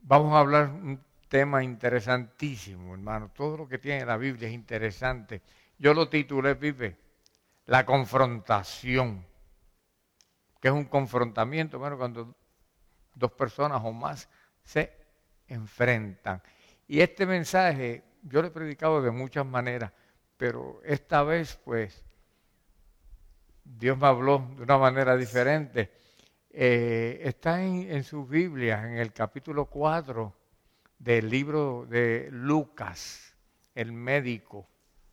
Vamos a hablar un tema interesantísimo, hermano. Todo lo que tiene la Biblia es interesante. Yo lo titulé, Pipe, la confrontación. ¿Qué es un confrontamiento? Bueno, cuando dos personas o más se enfrentan. Y este mensaje yo lo he predicado de muchas maneras, pero esta vez pues Dios me habló de una manera diferente. Está en sus Biblias, en el capítulo 4 del libro de Lucas, el médico.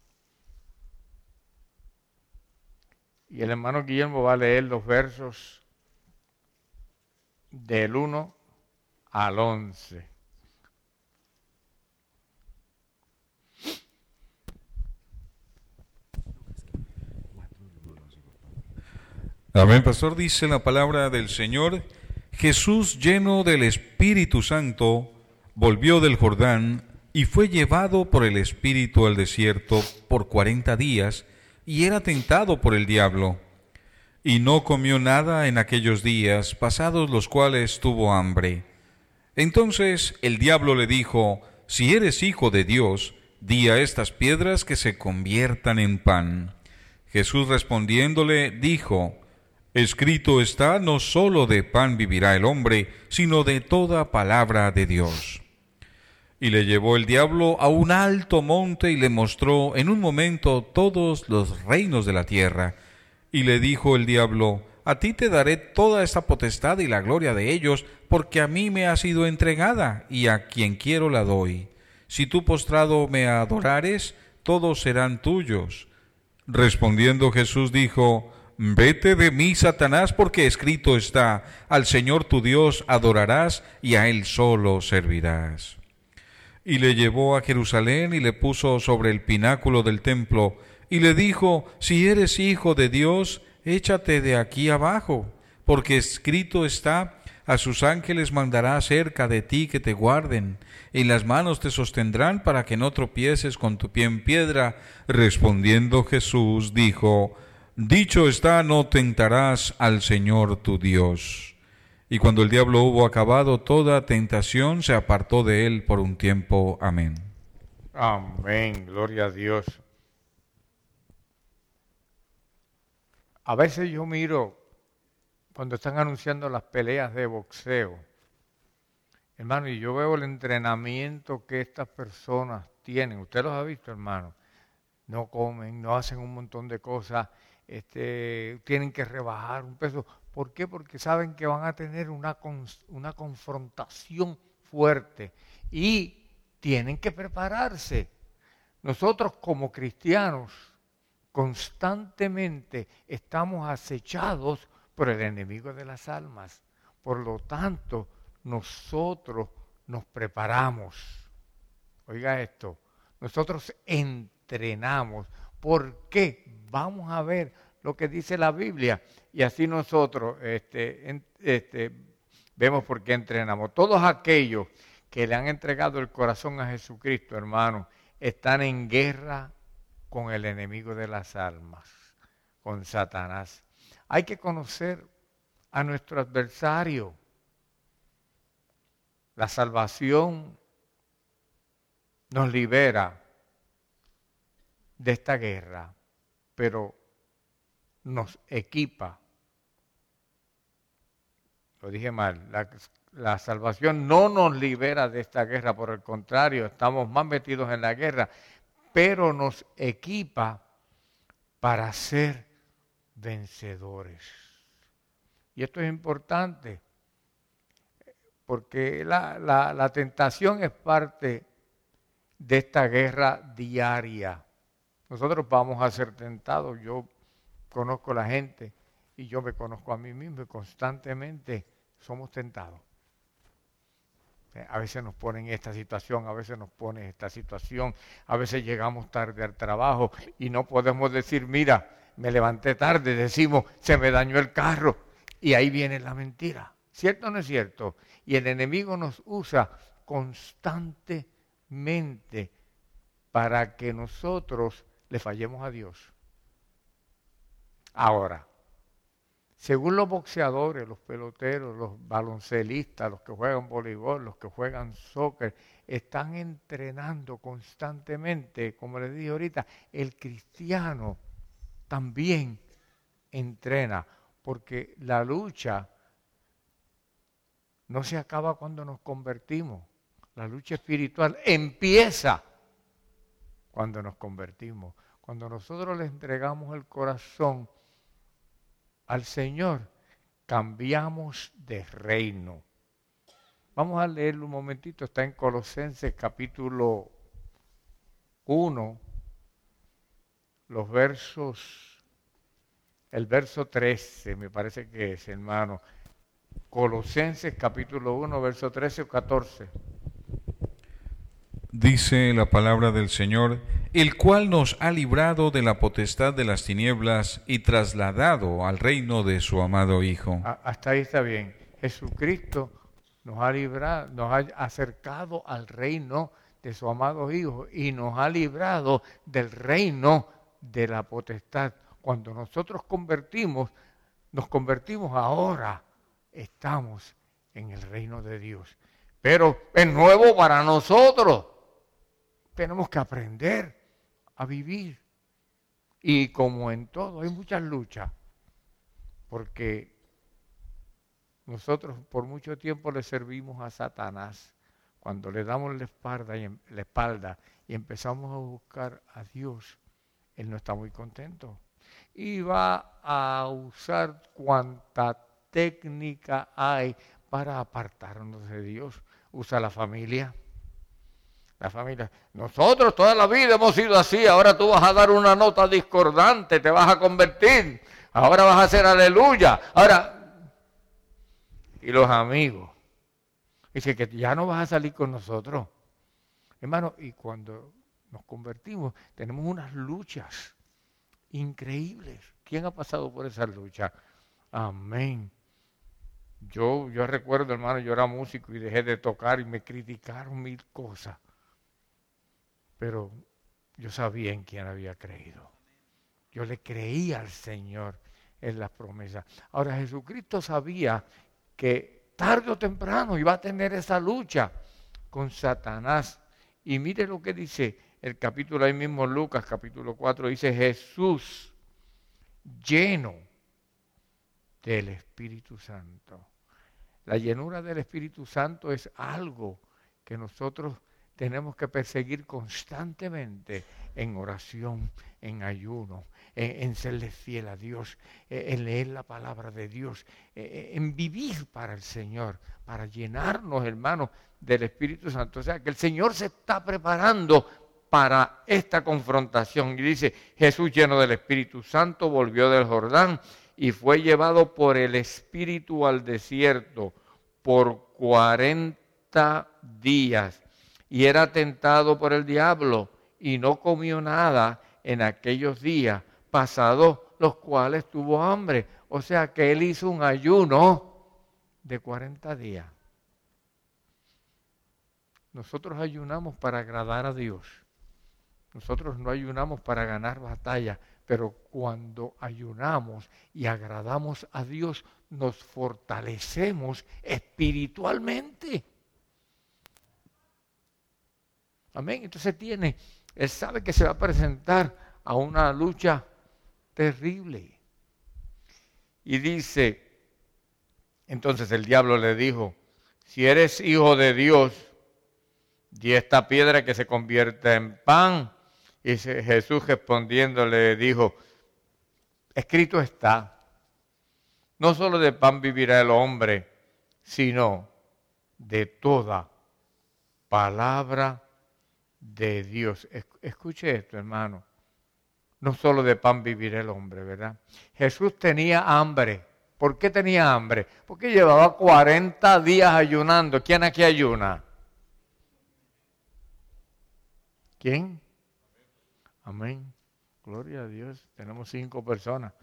Y el hermano Guillermo va a leer los versos del 1 al 11. Amén, pastor. Dice la palabra del Señor: Jesús, lleno del Espíritu Santo, volvió del Jordán y fue llevado por el Espíritu al desierto por 40 días, y era tentado por el diablo. Y no comió nada en aquellos días, pasados los cuales tuvo hambre. Entonces el diablo le dijo: Si eres hijo de Dios, di a estas piedras que se conviertan en pan. Jesús respondiéndole dijo: Escrito está, no solo de pan vivirá el hombre, sino de toda palabra de Dios. Y le llevó el diablo a un alto monte y le mostró en un momento todos los reinos de la tierra. Y le dijo el diablo: A ti te daré toda esta potestad y la gloria de ellos, porque a mí me ha sido entregada, y a quien quiero la doy. Si tú postrado me adorares, todos serán tuyos. Respondiendo Jesús dijo: Vete de mí, Satanás, porque escrito está: Al Señor tu Dios adorarás, y a Él solo servirás. Y le llevó a Jerusalén y le puso sobre el pináculo del templo, y le dijo: Si eres hijo de Dios, échate de aquí abajo, porque escrito está: A sus ángeles mandará cerca de ti que te guarden, y las manos te sostendrán para que no tropieces con tu pie en piedra. Respondiendo Jesús dijo: Dicho está, no tentarás al Señor tu Dios. Y cuando el diablo hubo acabado toda tentación, se apartó de él por un tiempo. Amén. Amén, gloria a Dios. A veces yo miro cuando están anunciando las peleas de boxeo, hermano, y yo veo el entrenamiento que estas personas tienen. Usted los ha visto, hermano. No comen, no hacen un montón de cosas, tienen que rebajar un peso. ¿Por qué? Porque saben que van a tener una confrontación fuerte y tienen que prepararse. Nosotros como cristianos constantemente estamos acechados por el enemigo de las almas. Por lo tanto, nosotros nos preparamos. Oiga esto, nosotros entrenamos. ¿Por qué? Vamos a ver lo que dice la Biblia y así nosotros vemos por qué entrenamos. Todos aquellos que le han entregado el corazón a Jesucristo, hermano, están en guerra con el enemigo de las almas, con Satanás. Hay que conocer a nuestro adversario. La salvación nos libera de esta guerra, pero nos equipa. Lo dije mal, la salvación no nos libera de esta guerra, por el contrario, estamos más metidos en la guerra, pero nos equipa para ser vencedores. Y esto es importante, porque la tentación es parte de esta guerra diaria. Nosotros vamos a ser tentados. Yo conozco a la gente y yo me conozco a mí mismo y constantemente somos tentados. A veces nos ponen esta situación, a veces nos ponen esta situación, a veces llegamos tarde al trabajo y no podemos decir, mira, me levanté tarde, decimos, se me dañó el carro y ahí viene la mentira. ¿Cierto o no es cierto? Y el enemigo nos usa constantemente para que nosotros le fallemos a Dios. Ahora, Según los boxeadores, los peloteros, los baloncelistas, los que juegan voleibol, los que juegan soccer, están entrenando constantemente. Como les dije ahorita, el cristiano también entrena, porque la lucha no se acaba cuando nos convertimos. La lucha espiritual empieza cuando nos convertimos. Cuando nosotros le entregamos el corazón al Señor, cambiamos de reino. Vamos a leerlo un momentito, está en Colosenses capítulo 1, el verso 13, me parece que es, hermano. Colosenses capítulo 1, verso 13 o 14. Dice la palabra del Señor, el cual nos ha librado de la potestad de las tinieblas y trasladado al reino de su amado Hijo. Hasta ahí está bien. Jesucristo nos ha librado, nos ha acercado al reino de su amado Hijo y nos ha librado del reino de la potestad. Cuando nosotros nos convertimos ahora, estamos en el reino de Dios. Pero es nuevo para nosotros. Tenemos que aprender a vivir. Y como en todo, hay muchas luchas. Porque nosotros por mucho tiempo le servimos a Satanás. Cuando le damos la espalda y empezamos a buscar a Dios, Él no está muy contento. Y va a usar cuanta técnica hay para apartarnos de Dios. Usa la familia. La familia. Nosotros toda la vida hemos sido así. Ahora tú vas a dar una nota discordante. Te vas a convertir. Ahora vas a hacer aleluya. Ahora. Y los amigos. Dice que ya no vas a salir con nosotros. Hermano, y cuando nos convertimos, tenemos unas luchas increíbles. ¿Quién ha pasado por esas luchas? Amén. Yo recuerdo, hermano, yo era músico y dejé de tocar y me criticaron mil cosas. Pero yo sabía en quién había creído. Yo le creía al Señor en las promesas. Ahora Jesucristo sabía que tarde o temprano iba a tener esa lucha con Satanás. Y mire lo que dice el capítulo, ahí mismo Lucas, capítulo 4, dice Jesús lleno del Espíritu Santo. La llenura del Espíritu Santo es algo que nosotros tenemos que perseguir constantemente en oración, en ayuno, en serle fiel a Dios, en leer la palabra de Dios, en vivir para el Señor, para llenarnos, hermanos, del Espíritu Santo. O sea, que el Señor se está preparando para esta confrontación. Y dice, Jesús lleno del Espíritu Santo volvió del Jordán y fue llevado por el Espíritu al desierto por 40 días. Y era tentado por el diablo y no comió nada en aquellos días, pasados los cuales tuvo hambre. O sea que él hizo un ayuno de 40 días. Nosotros ayunamos para agradar a Dios. Nosotros no ayunamos para ganar batallas, pero cuando ayunamos y agradamos a Dios, nos fortalecemos espiritualmente. Amén. Entonces él sabe que se va a presentar a una lucha terrible. Y dice, entonces el diablo le dijo, si eres hijo de Dios, di esta piedra que se convierta en pan. Y Jesús respondiendo le dijo, escrito está, no solo de pan vivirá el hombre, sino de toda palabra de Dios. Escuche esto, hermano. No solo de pan vivirá el hombre, ¿verdad? Jesús tenía hambre. ¿Por qué tenía hambre? Porque llevaba 40 días ayunando. ¿Quién aquí ayuna? ¿Quién? Amén. Gloria a Dios. Tenemos 5 personas.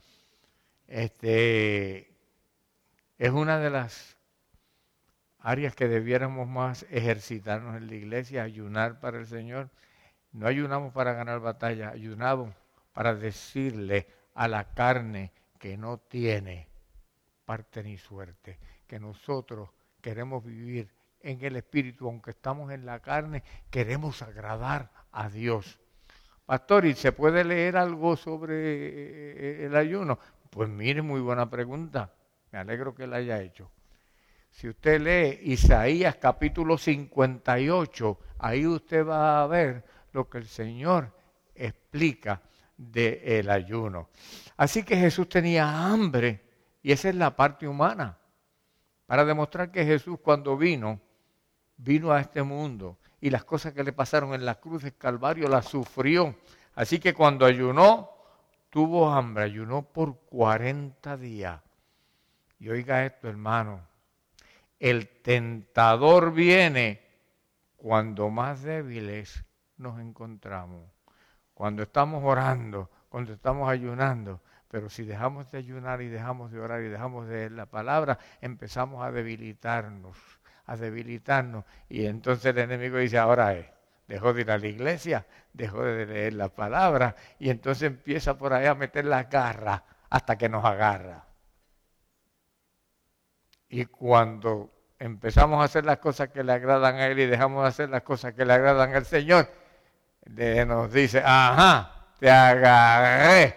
Es una de las áreas que debiéramos más ejercitarnos en la iglesia, ayunar para el Señor. No ayunamos para ganar batalla, ayunamos para decirle a la carne que no tiene parte ni suerte, que nosotros queremos vivir en el Espíritu, aunque estamos en la carne, queremos agradar a Dios. Pastor, ¿y se puede leer algo sobre el ayuno? Pues mire, muy buena pregunta. Me alegro que la haya hecho. Si usted lee Isaías capítulo 58, ahí usted va a ver lo que el Señor explica del ayuno. Así que Jesús tenía hambre, y esa es la parte humana, para demostrar que Jesús cuando vino a este mundo, y las cosas que le pasaron en la cruz del Calvario las sufrió. Así que cuando ayunó, tuvo hambre, ayunó por 40 días. Y oiga esto, hermano, el tentador viene cuando más débiles nos encontramos. Cuando estamos orando, cuando estamos ayunando. Pero si dejamos de ayunar y dejamos de orar y dejamos de leer la palabra, empezamos a debilitarnos. Y entonces el enemigo dice, ahora dejó de ir a la iglesia, dejó de leer la palabra, y entonces empieza por ahí a meter las garras hasta que nos agarra. Y cuando empezamos a hacer las cosas que le agradan a Él y dejamos de hacer las cosas que le agradan al Señor, nos dice, ajá, te agarré.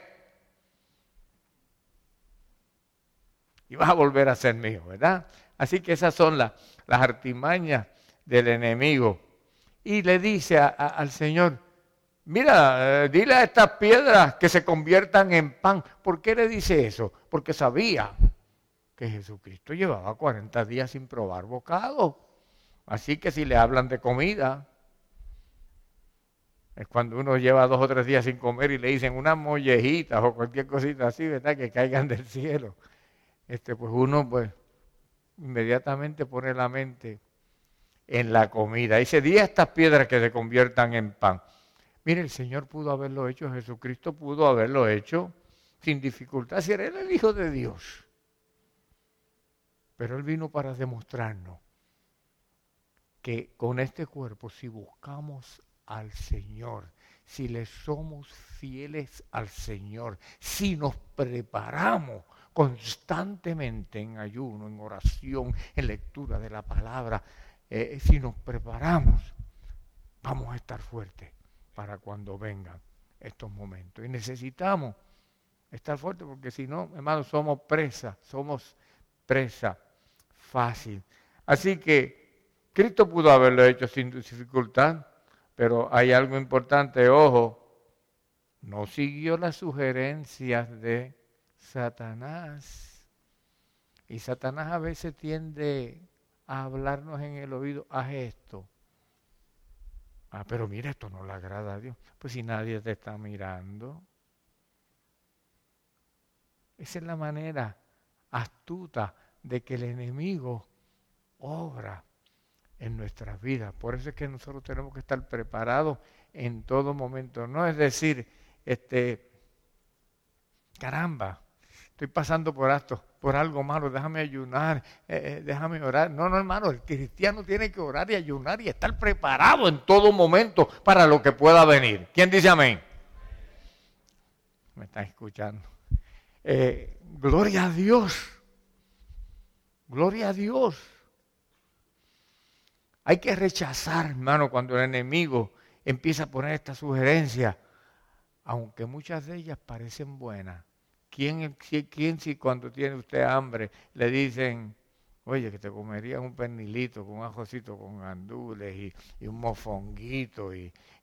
Y vas a volver a ser mío, ¿verdad? Así que esas son las artimañas del enemigo. Y le dice al Señor, mira, dile a estas piedras que se conviertan en pan. ¿Por qué le dice eso? Porque sabía que Jesucristo llevaba 40 días sin probar bocado. Así que si le hablan de comida, es cuando uno lleva 2 o 3 días sin comer y le dicen unas mollejitas o cualquier cosita así, ¿verdad? Que caigan del cielo. Pues uno inmediatamente pone la mente en la comida. Dice, di a estas piedras que se conviertan en pan. Mire, el Señor pudo haberlo hecho, Jesucristo pudo haberlo hecho sin dificultad, si era Él el Hijo de Dios. Pero Él vino para demostrarnos que con este cuerpo, si buscamos al Señor, si le somos fieles al Señor, si nos preparamos constantemente en ayuno, en oración, en lectura de la palabra, si nos preparamos, vamos a estar fuertes para cuando vengan estos momentos. Y necesitamos estar fuertes porque si no, hermanos, somos presa fácil. Así que Cristo pudo haberlo hecho sin dificultad, pero hay algo importante, ojo, no siguió las sugerencias de Satanás. Y Satanás a veces tiende a hablarnos en el oído, haz esto. Pero mira, esto no le agrada a Dios. Pues si nadie te está mirando. Esa es la manera astuta de que el enemigo obra en nuestras vidas. Por eso es que nosotros tenemos que estar preparados en todo momento. No es decir, caramba, estoy pasando por algo malo, déjame ayunar, déjame orar. No, hermano, el cristiano tiene que orar y ayunar y estar preparado en todo momento para lo que pueda venir. ¿Quién dice amén? Me están escuchando. Gloria a Dios. Gloria a Dios. Hay que rechazar, hermano, cuando el enemigo empieza a poner esta sugerencia, aunque muchas de ellas parecen buenas. ¿Quién si cuando tiene usted hambre le dicen, oye, que te comerías un pernilito con un ajocito con gandules y un mofonguito?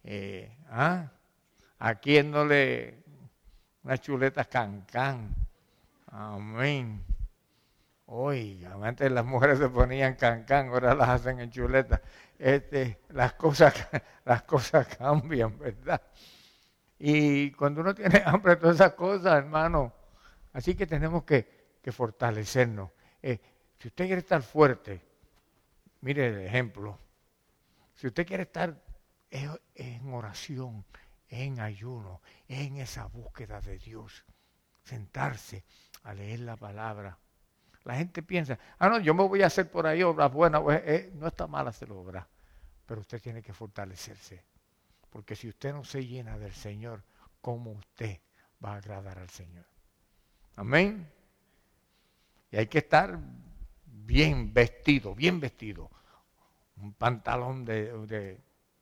¿A quién no le unas chuletas cancán? Amén. Oiga, antes las mujeres se ponían cancán, ahora las hacen en chuletas. Las cosas cambian, ¿verdad? Y cuando uno tiene hambre, todas esas cosas, hermano. Así que tenemos que fortalecernos. Si usted quiere estar fuerte, mire el ejemplo. Si usted quiere estar en oración, en ayuno, en esa búsqueda de Dios, sentarse a leer la palabra. La gente piensa, no, yo me voy a hacer por ahí obras buenas. No está mal hacer obras, pero usted tiene que fortalecerse. Porque si usted no se llena del Señor, ¿cómo usted va a agradar al Señor? Amén. Y hay que estar bien vestido, bien vestido. Un pantalón de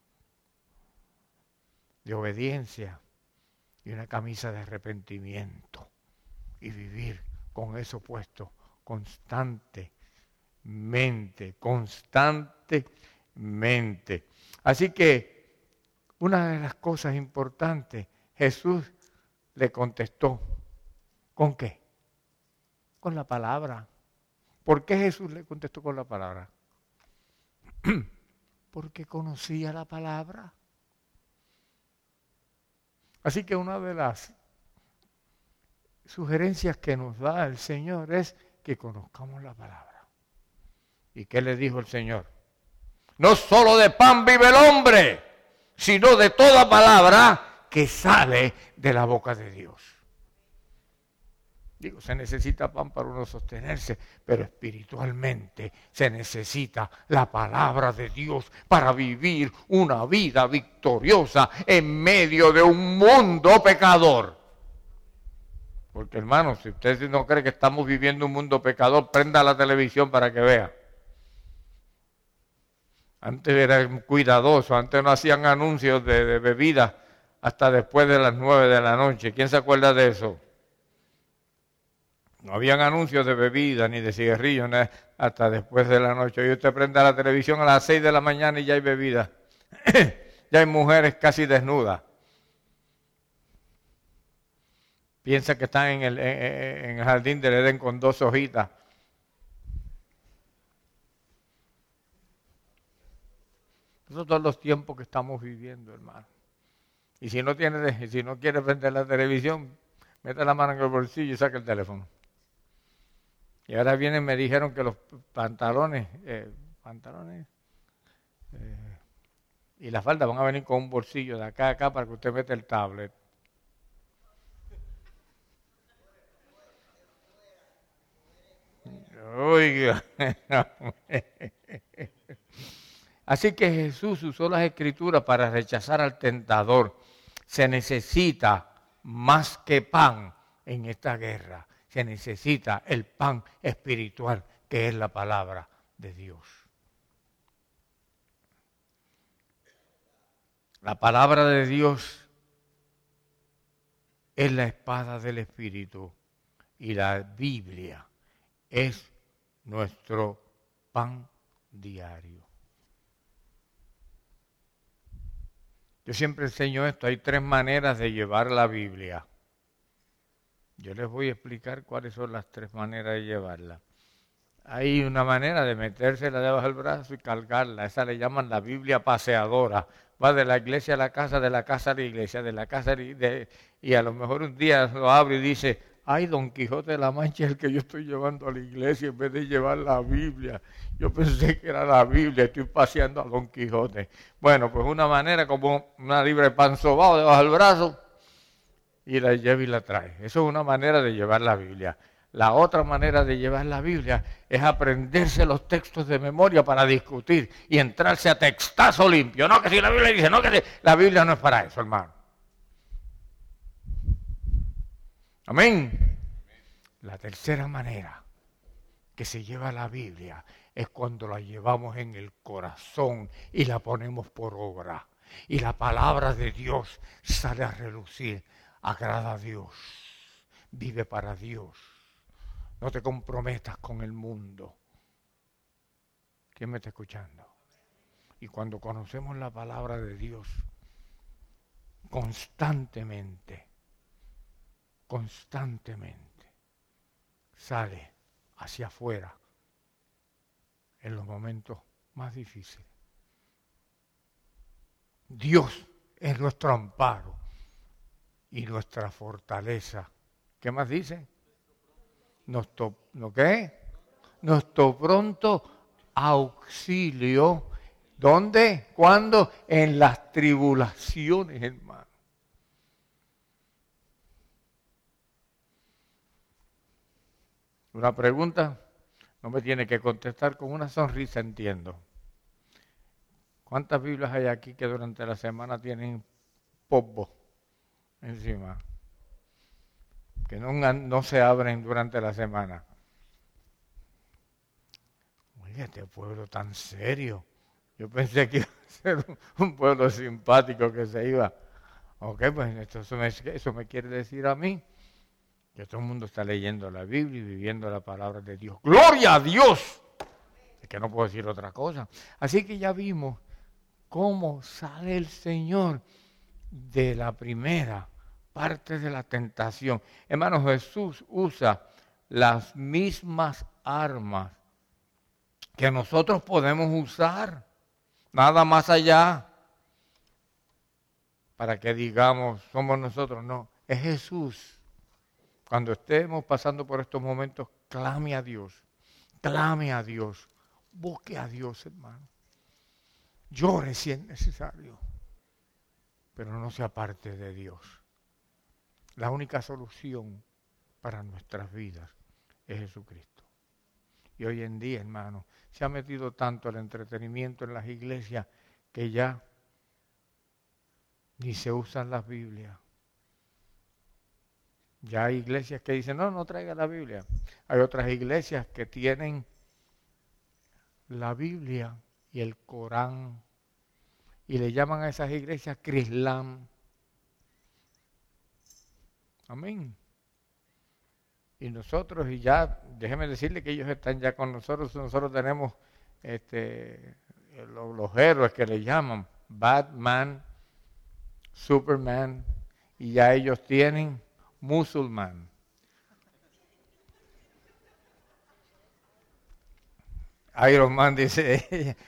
obediencia y una camisa de arrepentimiento. Y vivir con eso puesto constantemente. Así que una de las cosas importantes, Jesús le contestó, ¿con qué? Con la palabra. ¿Por qué Jesús le contestó con la palabra? Porque conocía la palabra. Así que una de las sugerencias que nos da el Señor es que conozcamos la palabra. ¿Y qué le dijo el Señor? No solo de pan vive el hombre, sino de toda palabra que sale de la boca de Dios. Digo, se necesita pan para uno sostenerse, pero espiritualmente se necesita la palabra de Dios para vivir una vida victoriosa en medio de un mundo pecador. Porque hermano, si usted no cree que estamos viviendo un mundo pecador, prenda la televisión para que vea. Antes eran cuidadosos, antes no hacían anuncios de bebidas hasta después de las 9 de la noche. ¿Quién se acuerda de eso? No habían anuncios de bebida ni de cigarrillos hasta después de la noche. Y usted prende la televisión a las 6 de la mañana y ya hay bebida. Ya hay mujeres casi desnudas. Piensa que están en el jardín del Edén con 2 hojitas. Esos son los tiempos que estamos viviendo, hermano. Y si no quiere prender la televisión, mete la mano en el bolsillo y saca el teléfono. Y ahora vienen, me dijeron que los pantalones y la falda van a venir con un bolsillo de acá a acá para que usted meta el tablet. Oiga. Así que Jesús usó las Escrituras para rechazar al tentador. Se necesita más que pan en esta guerra. Se necesita el pan espiritual, que es la palabra de Dios. La palabra de Dios es la espada del Espíritu y la Biblia es nuestro pan diario. Yo siempre enseño esto, hay 3 maneras de llevar la Biblia. Yo les voy a explicar cuáles son las 3 maneras de llevarla. Hay una manera de metérsela debajo del brazo y cargarla, esa le llaman la Biblia paseadora. Va de la iglesia a la casa, de la casa a la iglesia, de la casa y a lo mejor un día lo abre y dice, ay, Don Quijote de la Mancha es el que yo estoy llevando a la iglesia en vez de llevar la Biblia. Yo pensé que era la Biblia, estoy paseando a Don Quijote. Bueno, pues una manera como una libra de pan sobao debajo del brazo y la lleva y la trae. Eso es una manera de llevar la Biblia. La otra manera de llevar la Biblia es aprenderse los textos de memoria para discutir y entrarse a textazo limpio. No, que si la Biblia dice, no, que si la Biblia no es para eso, hermano. Amén. La tercera manera que se lleva la Biblia es cuando la llevamos en el corazón y la ponemos por obra. Y la palabra de Dios sale a relucir, agrada a Dios, vive para Dios. No te comprometas con el mundo. ¿Quién me está escuchando? Y cuando conocemos la palabra de Dios, constantemente, sale hacia afuera en los momentos más difíciles. Dios es nuestro amparo y nuestra fortaleza. ¿Qué más dice? Nuestro pronto auxilio. ¿Dónde? ¿Cuándo? En las tribulaciones, hermano. Una pregunta, no me tiene que contestar con una sonrisa, entiendo. ¿Cuántas Biblias hay aquí que durante la semana tienen polvo encima? Que no se abren durante la semana. Este pueblo tan serio. Yo pensé que iba a ser un pueblo simpático que se iba. Ok, pues eso me quiere decir a mí que todo el mundo está leyendo la Biblia y viviendo la palabra de Dios. ¡Gloria a Dios! Es que no puedo decir otra cosa. Así que ya vimos cómo sale el Señor de la primera parte de la tentación. Hermano, Jesús usa las mismas armas que nosotros podemos usar, nada más allá, para que digamos, somos nosotros. No, es Jesús. Cuando estemos pasando por estos momentos, clame a Dios, busque a Dios, hermano. Llore si es necesario, pero no se aparte de Dios. La única solución para nuestras vidas es Jesucristo. Y hoy en día, hermano, se ha metido tanto el entretenimiento en las iglesias que ya ni se usan las Biblias. Ya hay iglesias que dicen, no traiga la Biblia. Hay otras iglesias que tienen la Biblia y el Corán. Y le llaman a esas iglesias Crislam. Amén. Y nosotros, y ya, déjeme decirle que ellos están ya con nosotros. Nosotros tenemos los héroes que le llaman Batman, Superman, y ya ellos tienen musulmán. Iron Man dice,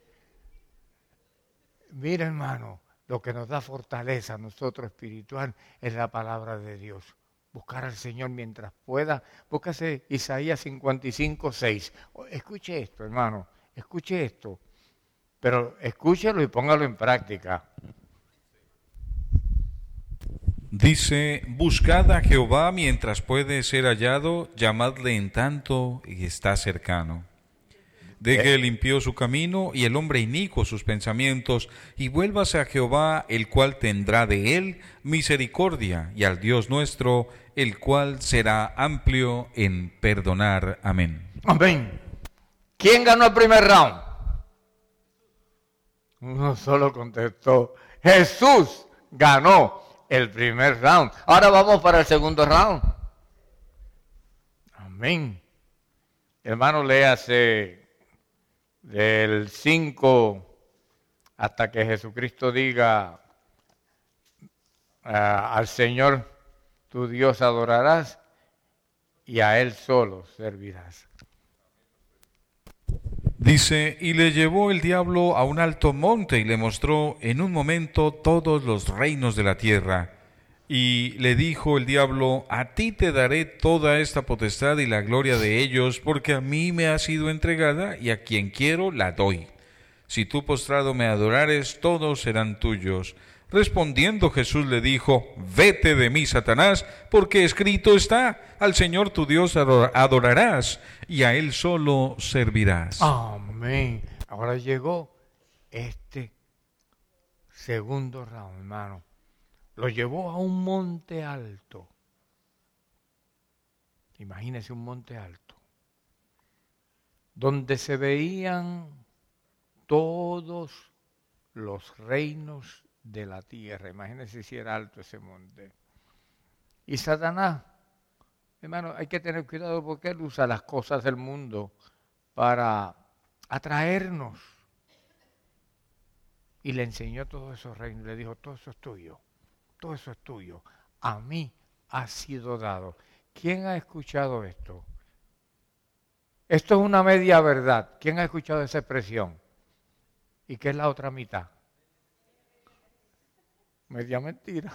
mira hermano, lo que nos da fortaleza a nosotros espiritual es la palabra de Dios. Buscar al Señor mientras pueda. Búscase Isaías 55:6. Escuche esto, hermano, escuche esto. Pero escúchelo y póngalo en práctica. Dice, buscad a Jehová mientras puede ser hallado, llamadle en tanto y está cercano. Deje el impío su camino y el hombre inicuo sus pensamientos, y vuélvase a Jehová, el cual tendrá de él misericordia, y al Dios nuestro, el cual será amplio en perdonar. Amén. Amén. ¿Quién ganó el primer round? Uno solo contestó, Jesús ganó el primer round. Ahora vamos para el segundo round. Amén. Hermano, léase del 5 hasta que Jesucristo diga al Señor tu Dios adorarás y a Él solo servirás. Dice, y le llevó el diablo a un alto monte y le mostró en un momento todos los reinos de la tierra. Y le dijo el diablo, a ti te daré toda esta potestad y la gloria de ellos, porque a mí me ha sido entregada y a quien quiero la doy. Si tú postrado me adorares, todos serán tuyos. Respondiendo Jesús le dijo, vete de mí, Satanás, porque escrito está, al Señor tu Dios adorarás y a Él solo servirás. Amén. Ahora llegó este segundo round, hermano. Lo llevó a un monte alto. Imagínese un monte alto, donde se veían todos los reinos de la tierra. Imagínese si era alto ese monte. Y Satanás, hermano, hay que tener cuidado porque él usa las cosas del mundo para atraernos. Y le enseñó todos esos reinos. Le dijo, todo eso es tuyo. Todo eso es tuyo. A mí ha sido dado. ¿Quién ha escuchado esto? Esto es una media verdad. ¿Quién ha escuchado esa expresión? ¿Y qué es la otra mitad? Media mentira.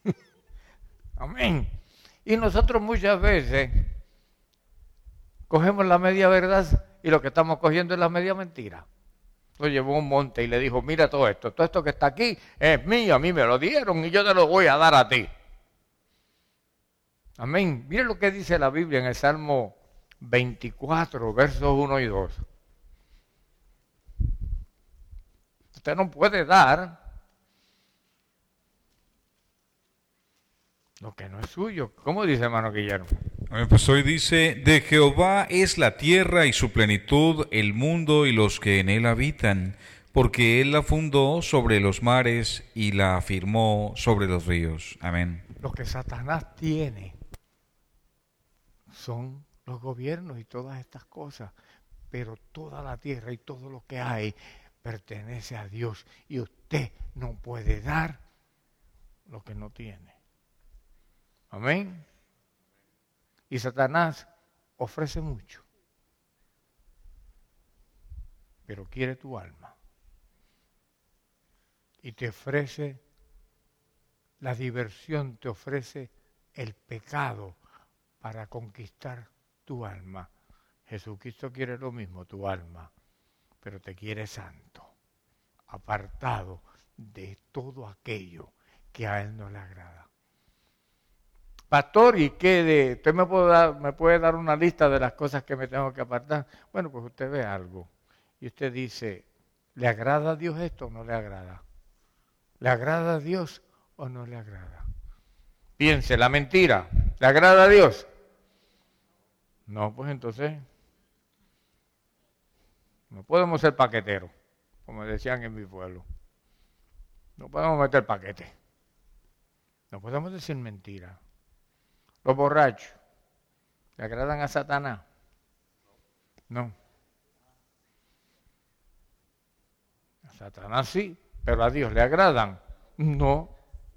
Amén. Y nosotros muchas veces cogemos la media verdad y lo que estamos cogiendo es la media mentira. Lo llevó a un monte y le dijo, mira todo esto que está aquí es mío, a mí me lo dieron y yo te lo voy a dar a ti. Amén. Mire lo que dice la Biblia en el Salmo 24, versos 1 y 2. Usted no puede dar lo que no es suyo. ¿Cómo dice hermano Guillermo? Amén, pues hoy dice, de Jehová es la tierra y su plenitud, el mundo y los que en él habitan, porque él la fundó sobre los mares y la afirmó sobre los ríos. Amén. Lo que Satanás tiene son los gobiernos y todas estas cosas, pero toda la tierra y todo lo que hay pertenece a Dios y usted no puede dar lo que no tiene. Amén. Y Satanás ofrece mucho, pero quiere tu alma. Y te ofrece la diversión, te ofrece el pecado para conquistar tu alma. Jesucristo quiere lo mismo, tu alma, pero te quiere santo, apartado de todo aquello que a Él no le agrada. Pastor, ¿y qué de? ¿Usted me puede dar una lista de las cosas que me tengo que apartar? Bueno, pues usted ve algo y usted dice, ¿le agrada a Dios esto o no le agrada? ¿Le agrada a Dios o no le agrada? Piense, la mentira, ¿le agrada a Dios? No, pues entonces no podemos ser paqueteros, como decían en mi pueblo. No podemos meter paquete. No podemos decir mentira. Los borrachos, ¿le agradan a Satanás? No. A Satanás sí, pero a Dios ¿le agradan? No.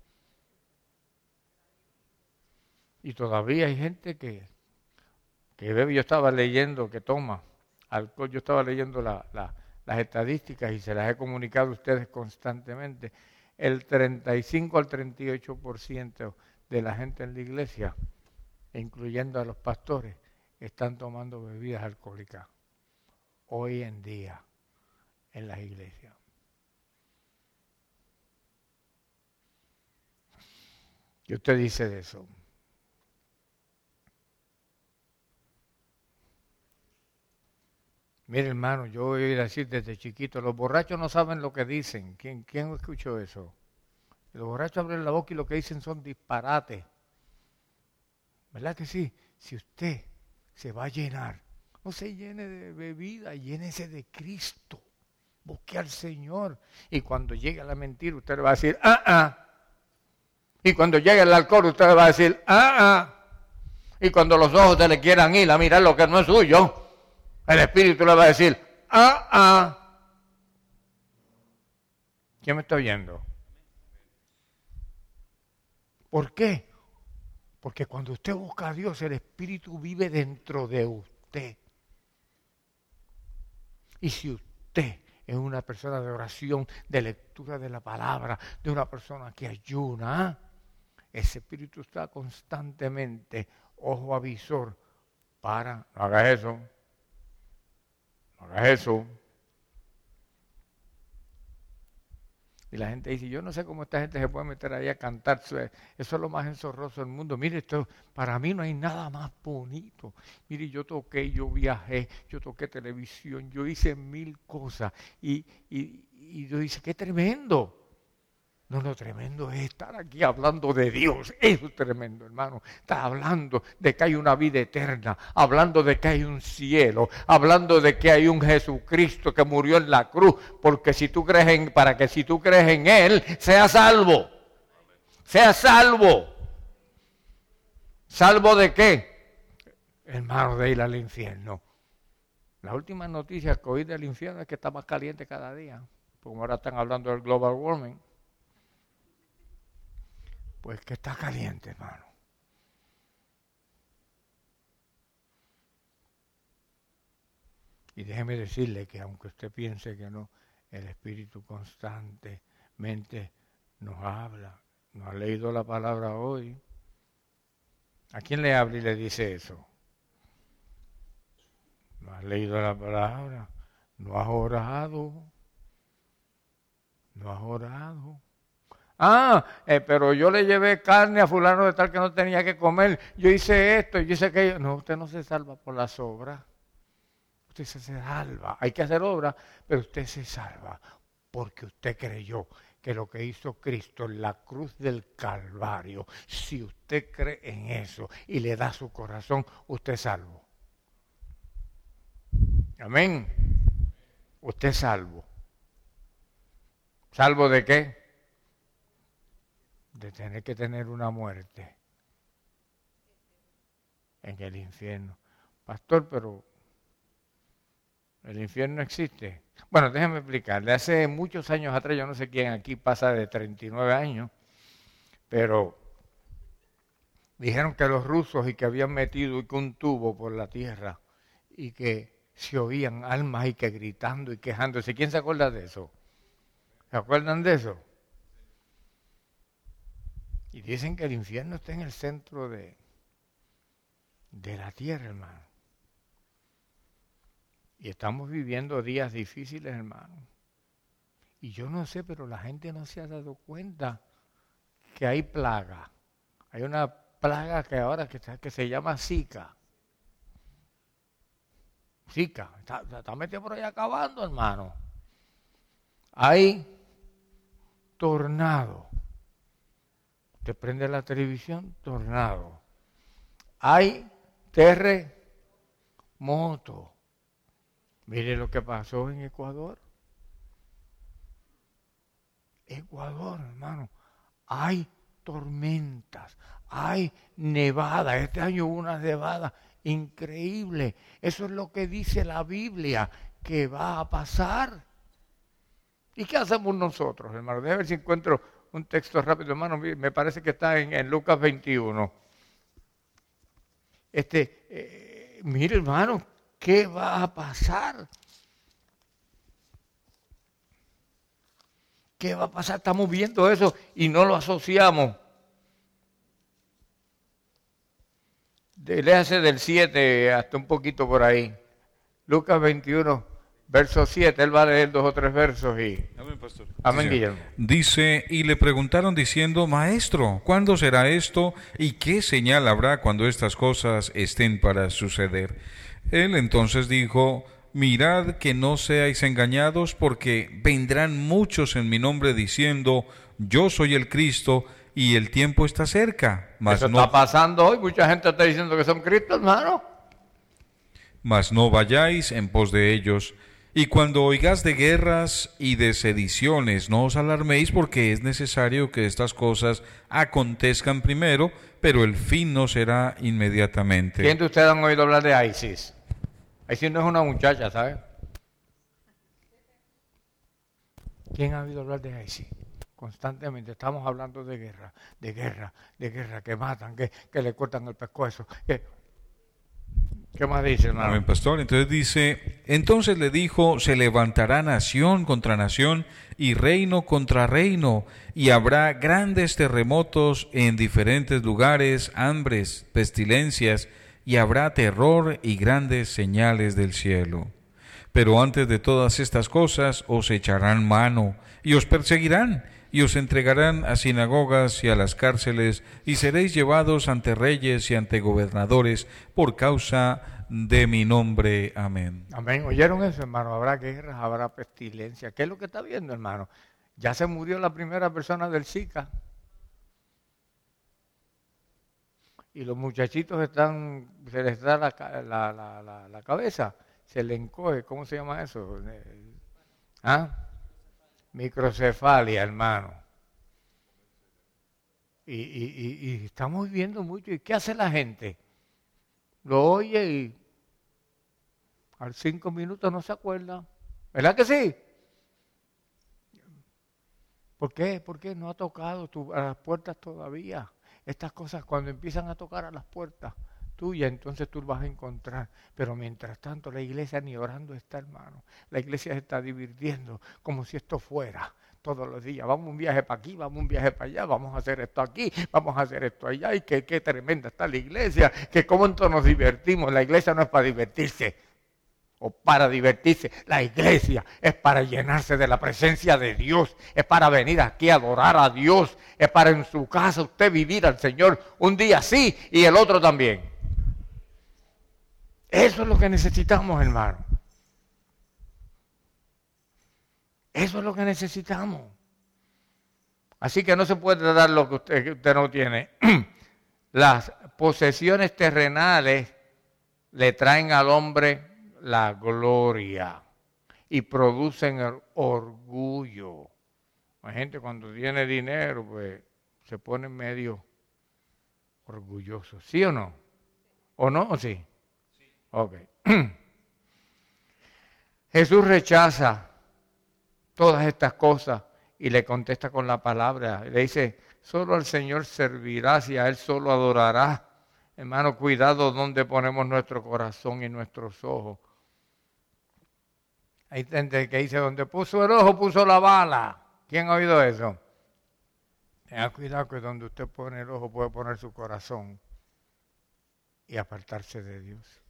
Y todavía hay gente que bebe. Yo estaba leyendo que toma alcohol, yo estaba leyendo las estadísticas y se las he comunicado a ustedes constantemente. El 35 al 38% de la gente en la iglesia, incluyendo a los pastores, están tomando bebidas alcohólicas hoy en día en las iglesias. ¿Qué usted dice de eso? Mire, hermano, yo voy a decir desde chiquito, los borrachos no saben lo que dicen. ¿Quién escuchó eso? Los borrachos abren la boca y lo que dicen son disparates. ¿Verdad que sí? Si usted se va a llenar, no se llene de bebida, llénese de Cristo. Busque al Señor. Y cuando llegue la mentira, usted le va a decir, Y cuando llegue el alcohol, usted le va a decir, Y cuando los ojos se le quieran ir a mirar lo que no es suyo, el Espíritu le va a decir, ¿Quién me está oyendo? ¿Por qué? Porque cuando usted busca a Dios, el Espíritu vive dentro de usted. Y si usted es una persona de oración, de lectura de la palabra, de una persona que ayuna, ese Espíritu está constantemente, ojo avisor, no hagas eso. No hagas eso. Y la gente dice, yo no sé cómo esta gente se puede meter ahí a cantar. Eso es lo más enzorroso del mundo. Mire, esto, para mí no hay nada más bonito. Mire, yo toqué, yo viajé, yo toqué televisión, yo hice 1000 cosas. Y yo dije, qué tremendo. No, tremendo es estar aquí hablando de Dios. Eso es tremendo, hermano. Está hablando de que hay una vida eterna, hablando de que hay un cielo, hablando de que hay un Jesucristo que murió en la cruz, porque para que si tú crees en Él, seas salvo. Seas salvo. ¿Salvo de qué? Hermano, de ir al infierno. Las últimas noticias que oí del infierno es que está más caliente cada día, como ahora están hablando del global warming. Pues que está caliente, hermano. Y déjeme decirle que aunque usted piense que no, el Espíritu constantemente nos habla. ¿No ha leído la palabra hoy? ¿A quién le habla y le dice eso? ¿No has leído la palabra? ¿No has orado? ¿No has orado? Pero yo le llevé carne a fulano de tal que no tenía que comer. Yo hice esto, yo hice aquello. No, usted no se salva por las obras. Usted se salva. Hay que hacer obras, pero usted se salva porque usted creyó que lo que hizo Cristo en la cruz del Calvario, si usted cree en eso y le da su corazón, usted es salvo. Amén. Usted es salvo. ¿Salvo de qué? De tener que tener una muerte en el infierno. Pastor, pero el infierno existe. Bueno, déjeme explicarle. Hace muchos años atrás, yo no sé quién aquí pasa de 39 años, pero dijeron que los rusos y que habían metido un tubo por la tierra y que se oían almas y que gritando y quejándose. ¿Quién se acuerda de eso? ¿Se acuerdan de eso? Y dicen que el infierno está en el centro de la tierra, hermano. Y estamos viviendo días difíciles, hermano. Y yo no sé, pero la gente no se ha dado cuenta que hay plaga. Hay una plaga que ahora que se llama Zika. Zika, está metido por ahí acabando, hermano. Hay tornado. Usted prende la televisión, tornado. Hay terremoto. Mire lo que pasó en Ecuador. Ecuador, hermano. Hay tormentas, hay nevada. Este año hubo una nevada increíble. Eso es lo que dice la Biblia que va a pasar. ¿Y qué hacemos nosotros, hermano? Déjame ver si encuentro un texto rápido, hermano. Me parece que está en Lucas 21. Mire, hermano, ¿qué va a pasar? ¿Qué va a pasar? Estamos viendo eso y no lo asociamos. Léase del 7 hasta un poquito por ahí. Lucas 21, verso 7. Él va a leer 2 o 3 versos y... Amén, pastor. Amén, Sí, Guillermo. dice, y le preguntaron diciendo, Maestro, ¿cuándo será esto? ¿Y qué señal habrá cuando estas cosas estén para suceder? Él entonces dijo, mirad que no seáis engañados, porque vendrán muchos en mi nombre diciendo, yo soy el Cristo, y el tiempo está cerca. Mas Eso no, está pasando hoy. Mucha gente está diciendo que son Cristo, hermano. mas no vayáis en pos de ellos. Y cuando oigáis de guerras y de sediciones, no os alarméis, porque es necesario que estas cosas acontezcan primero, pero el fin no será inmediatamente. ¿Quién de ustedes han oído hablar de ISIS? ISIS no es una muchacha, ¿sabes? ¿Quién ha oído hablar de ISIS? Constantemente estamos hablando de guerra, que matan, que le cortan el pescuezo. ¿Qué más dice, hermano? Amén, pastor. Entonces dice, entonces le dijo, se levantará nación contra nación y reino contra reino, y habrá grandes terremotos en diferentes lugares, hambres, pestilencias, y habrá terror y grandes señales del cielo. Pero antes de todas estas cosas os echarán mano y os perseguirán y os entregarán a sinagogas y a las cárceles y seréis llevados ante reyes y ante gobernadores por causa de mi nombre. Amén. Amén. ¿Oyeron eso, hermano? Habrá guerras, habrá pestilencia. ¿Qué es lo que está viendo, hermano? Ya se murió la primera persona del Zika. Y los muchachitos se les da la cabeza, se le encoge, ¿cómo se llama eso? ¿Ah? Microcefalia, hermano. Y estamos viendo mucho. ¿Y qué hace la gente? Lo oye y al 5 minutos no se acuerda. ¿Verdad que sí? ¿Por qué? Porque no ha tocado a las puertas todavía. Estas cosas cuando empiezan a tocar a las puertas tuyas, entonces tú vas a encontrar. Pero mientras tanto la iglesia ni orando está, hermano. La iglesia se está divirtiendo como si esto fuera todos los días. Vamos un viaje para aquí, vamos un viaje para allá, vamos a hacer esto aquí, vamos a hacer esto allá. Y qué tremenda está la iglesia, que cómo entonces nos divertimos. La iglesia no es para divertirse o para divertirse. La iglesia es para llenarse de la presencia de Dios, es para venir aquí a adorar a Dios, es para en su casa usted vivir al Señor un día sí y el otro también. Eso es lo que necesitamos, hermano. Eso es lo que necesitamos. Así que no se puede dar lo que usted no tiene. Las posesiones terrenales le traen al hombre la gloria y producen el orgullo. La gente cuando tiene dinero, pues se pone medio orgulloso. ¿Sí o no? ¿O no? ¿O sí? Sí. Ok. Jesús rechaza todas estas cosas y le contesta con la palabra. Le dice, solo al Señor servirás y a Él solo adorarás. Hermano, cuidado donde ponemos nuestro corazón y nuestros ojos. Hay gente que dice, donde puso el ojo, puso la bala. ¿Quién ha oído eso? Tenga cuidado que donde usted pone el ojo puede poner su corazón y apartarse de Dios.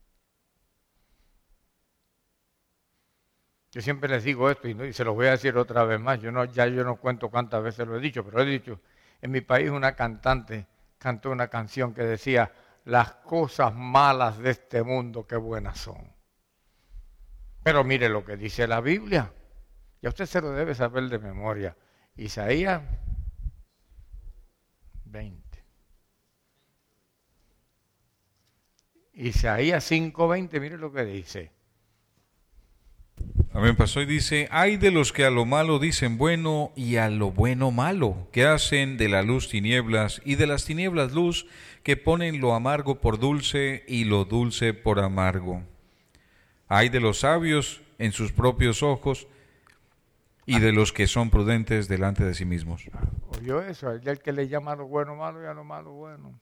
Yo siempre les digo esto y se lo voy a decir otra vez más. Yo no cuento cuántas veces lo he dicho, pero he dicho, en mi país una cantante cantó una canción que decía, las cosas malas de este mundo, qué buenas son. Pero mire lo que dice la Biblia. Ya usted se lo debe saber de memoria. Isaías 20. Isaías 5:20, mire lo que dice. Amén, pastor, y dice, hay de los que a lo malo dicen bueno y a lo bueno malo, que hacen de la luz tinieblas y de las tinieblas luz, que ponen lo amargo por dulce y lo dulce por amargo. Hay de los sabios en sus propios ojos y de los que son prudentes delante de sí mismos. ¿Oyó eso? Hay del que le llama a lo bueno malo y a lo malo bueno.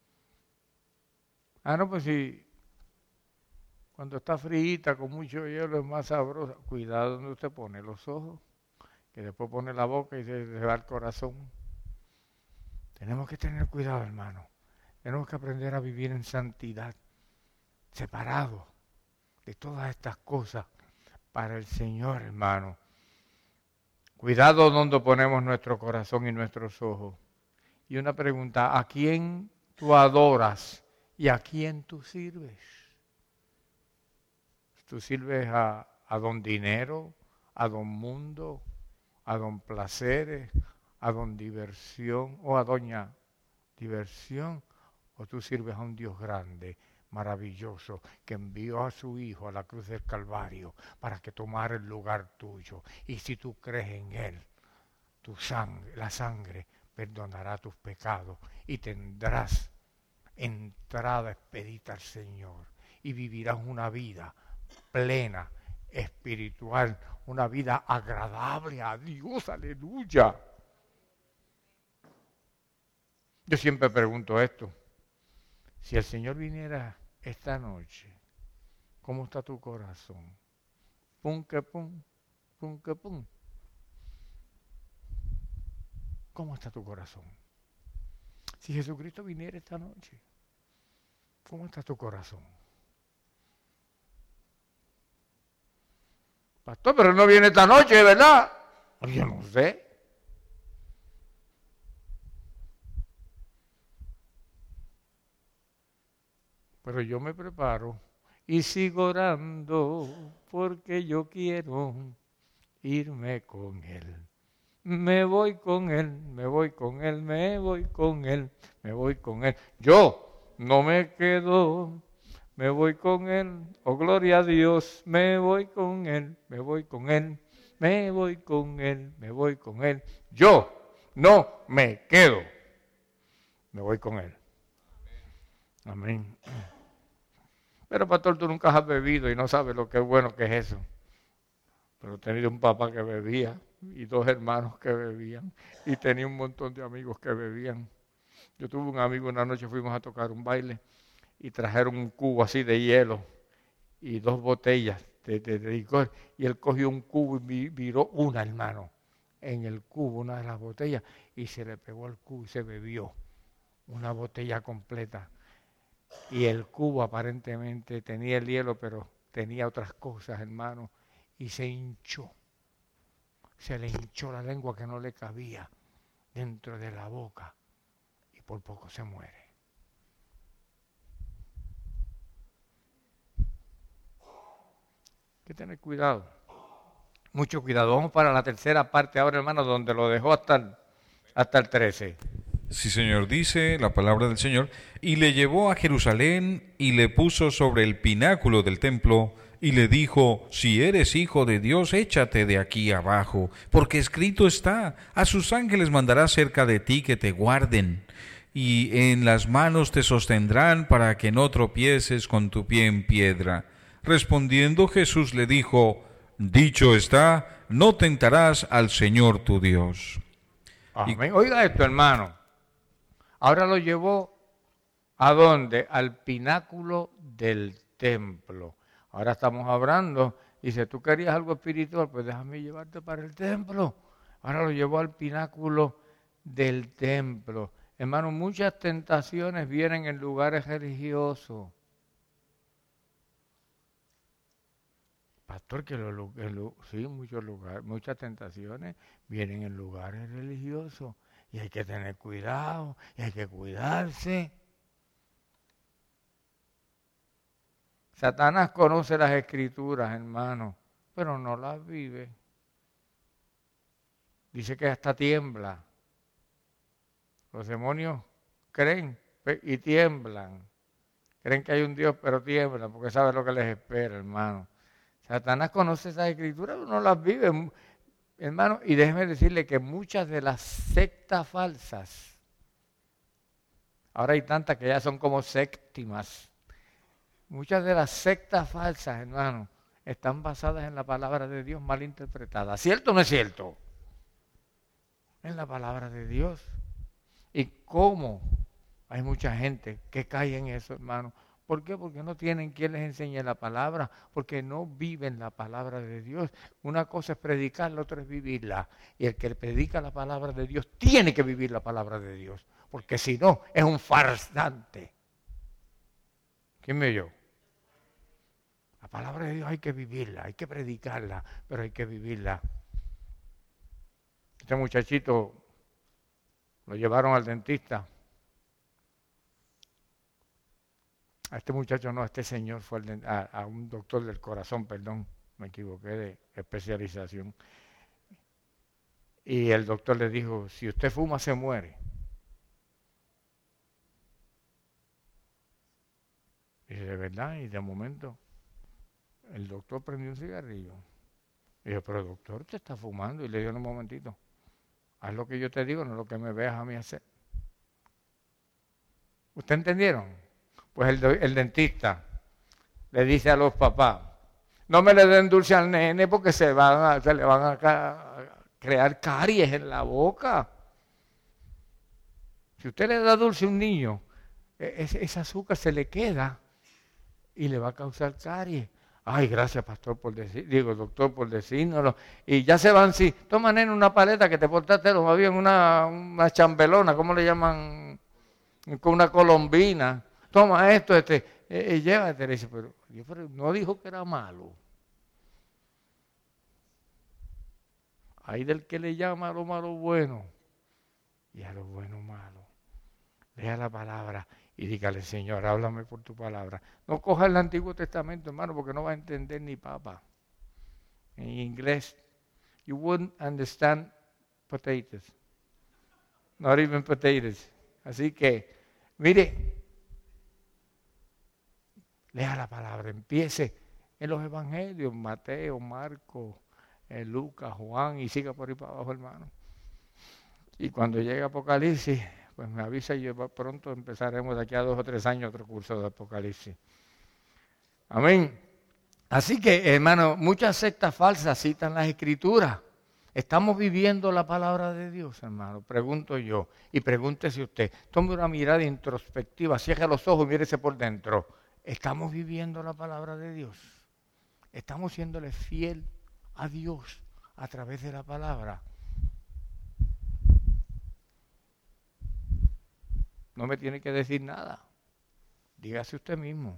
No, pues si cuando está frita con mucho hielo es más sabrosa. Cuidado donde usted pone los ojos, que después pone la boca y se va el corazón. Tenemos que tener cuidado, hermano. Tenemos que aprender a vivir en santidad, separados de todas estas cosas para el Señor, hermano. Cuidado donde ponemos nuestro corazón y nuestros ojos. Y una pregunta, ¿a quién tú adoras y a quién tú sirves? ¿Tú sirves a don dinero, a don mundo, a don placeres, a don diversión o a doña diversión? ¿O tú sirves a un Dios grande, maravilloso, que envió a su Hijo a la cruz del Calvario para que tomara el lugar tuyo? Y si tú crees en Él, la sangre perdonará tus pecados y tendrás entrada expedita al Señor y vivirás una vida plena, espiritual, una vida agradable a Dios, aleluya. Yo siempre pregunto esto, si el Señor viniera esta noche, ¿cómo está tu corazón? Pum que pum, pum que pum. ¿Cómo está tu corazón? Si Jesucristo viniera esta noche, ¿cómo está tu corazón? Pastor, pero no viene esta noche, ¿verdad? Yo no sé. Pero yo me preparo y sigo orando porque yo quiero irme con Él. Me voy con Él, me voy con Él, me voy con Él, me voy con Él. Yo no me quedo. Me voy con Él, oh gloria a Dios, me voy con Él, me voy con Él, me voy con Él, me voy con Él. Yo no me quedo, me voy con Él. Amén. Pero pastor, tú nunca has bebido y no sabes lo que es bueno que es eso. Pero he tenido un papá que bebía y dos hermanos que bebían y tenía un montón de amigos que bebían. Yo tuve un amigo, una noche fuimos a tocar un baile y trajeron un cubo así de hielo y dos botellas de licor. Y él cogió un cubo y viró una, hermano, en el cubo, una de las botellas, y se le pegó al cubo y se bebió una botella completa. Y el cubo aparentemente tenía el hielo, pero tenía otras cosas, hermano, y se hinchó. Se le hinchó la lengua que no le cabía dentro de la boca y por poco se muere. Hay que tener cuidado, mucho cuidado. Vamos para la tercera parte ahora, hermano, donde lo dejó hasta hasta el 13. Sí, Señor, dice la palabra del Señor, y le llevó a Jerusalén y le puso sobre el pináculo del templo y le dijo, si eres hijo de Dios, échate de aquí abajo, porque escrito está, a sus ángeles mandará cerca de ti que te guarden, y en las manos te sostendrán para que no tropieces con tu pie en piedra. Respondiendo Jesús le dijo, dicho está, no tentarás al Señor tu Dios. Amén. Oiga esto, hermano. Ahora lo llevó ¿a dónde? Al pináculo del templo. Ahora estamos hablando. Dice, tú querías algo espiritual, pues déjame llevarte para el templo. Ahora lo llevó al pináculo del templo. Hermano, muchas tentaciones vienen en lugares religiosos. Pastor, que sí, muchos lugares, muchas tentaciones vienen en lugares religiosos. Y hay que tener cuidado, y hay que cuidarse. Satanás conoce las Escrituras, hermano, pero no las vive. Dice que hasta tiembla. Los demonios creen y tiemblan. Creen que hay un Dios, pero tiemblan, porque sabe lo que les espera, hermano. Satanás conoce esas Escrituras, pero no las vive. Hermano, y déjeme decirle que muchas de las sectas falsas, ahora hay tantas que ya son como séptimas, muchas de las sectas falsas, hermano, están basadas en la palabra de Dios mal interpretada. ¿Cierto o no es cierto? En la palabra de Dios. ¿Y cómo? Hay mucha gente que cae en eso, hermano. ¿Por qué? Porque no tienen quien les enseñe la palabra, porque no viven la palabra de Dios. Una cosa es predicarla, otra es vivirla. Y el que predica la palabra de Dios tiene que vivir la palabra de Dios, porque si no, es un farsante. ¿Quién me oyó? La palabra de Dios hay que vivirla, hay que predicarla, pero hay que vivirla. Este muchachito lo llevaron al dentista. A este muchacho no, a este señor fue a un doctor del corazón, perdón, me equivoqué de especialización. Y el doctor le dijo, si usted fuma se muere. Y dice, de verdad, y de momento el doctor prendió un cigarrillo. Y dijo, pero doctor, usted está fumando. Y le dijo, un momentito, haz lo que yo te digo, no lo que me veas a mí hacer. ¿Ustedes entendieron? Pues el dentista le dice a los papás, no me le den dulce al nene porque se le van a crear caries en la boca. Si usted le da dulce a un niño, ese azúcar se le queda y le va a causar caries. Ay, gracias, pastor, doctor, por decírnoslo. Y ya se van, sí, toma, nene, una paleta que te portaste, o más bien una chambelona, ¿cómo le llaman? Con una colombina. Toma esto, llévate. Le dice, pero no dijo que era malo. Hay del que le llama a lo malo bueno y a lo bueno malo. Lea la palabra y dígale, Señor, háblame por tu palabra. No coja el Antiguo Testamento, hermano, porque no va a entender ni papa. En inglés, you wouldn't understand potatoes. Not even potatoes. Así que, mire, lea la palabra, empiece en los evangelios, Mateo, Marcos, Lucas, Juan, y siga por ahí para abajo, hermano. Y cuando llegue Apocalipsis, pues me avisa y pronto empezaremos de aquí a 2 o 3 años otro curso de Apocalipsis. Amén. Así que, hermano, muchas sectas falsas citan las Escrituras. ¿Estamos viviendo la palabra de Dios, hermano? Pregunto yo. Y pregúntese usted. Tome una mirada introspectiva, cierre los ojos y mírese por dentro. ¿Estamos viviendo la palabra de Dios? ¿Estamos siéndole fiel a Dios a través de la palabra? No me tiene que decir nada. Dígase usted mismo.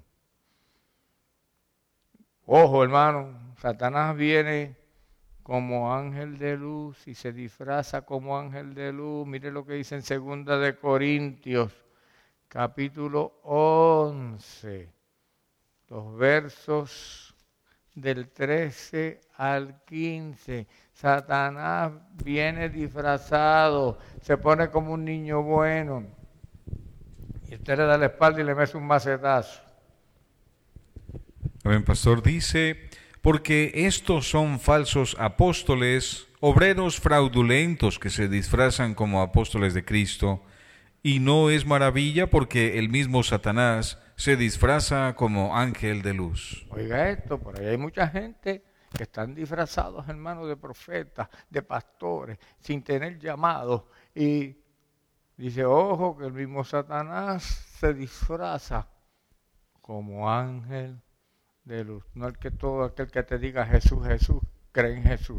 Ojo, hermano, Satanás viene como ángel de luz y se disfraza como ángel de luz. Mire lo que dice en 2 de Corintios, capítulo 11, los versos del 13 al 15. Satanás viene disfrazado, se pone como un niño bueno. Y usted le da la espalda y le mete un macetazo. Amén, pastor. Dice, porque estos son falsos apóstoles, obreros fraudulentos que se disfrazan como apóstoles de Cristo, y no es maravilla porque el mismo Satanás se disfraza como ángel de luz. Oiga esto, por ahí hay mucha gente que están disfrazados, hermanos, de profetas, de pastores, sin tener llamado. Y dice, ojo, que el mismo Satanás se disfraza como ángel de luz. No el que todo aquel que te diga Jesús, Jesús, cree en Jesús.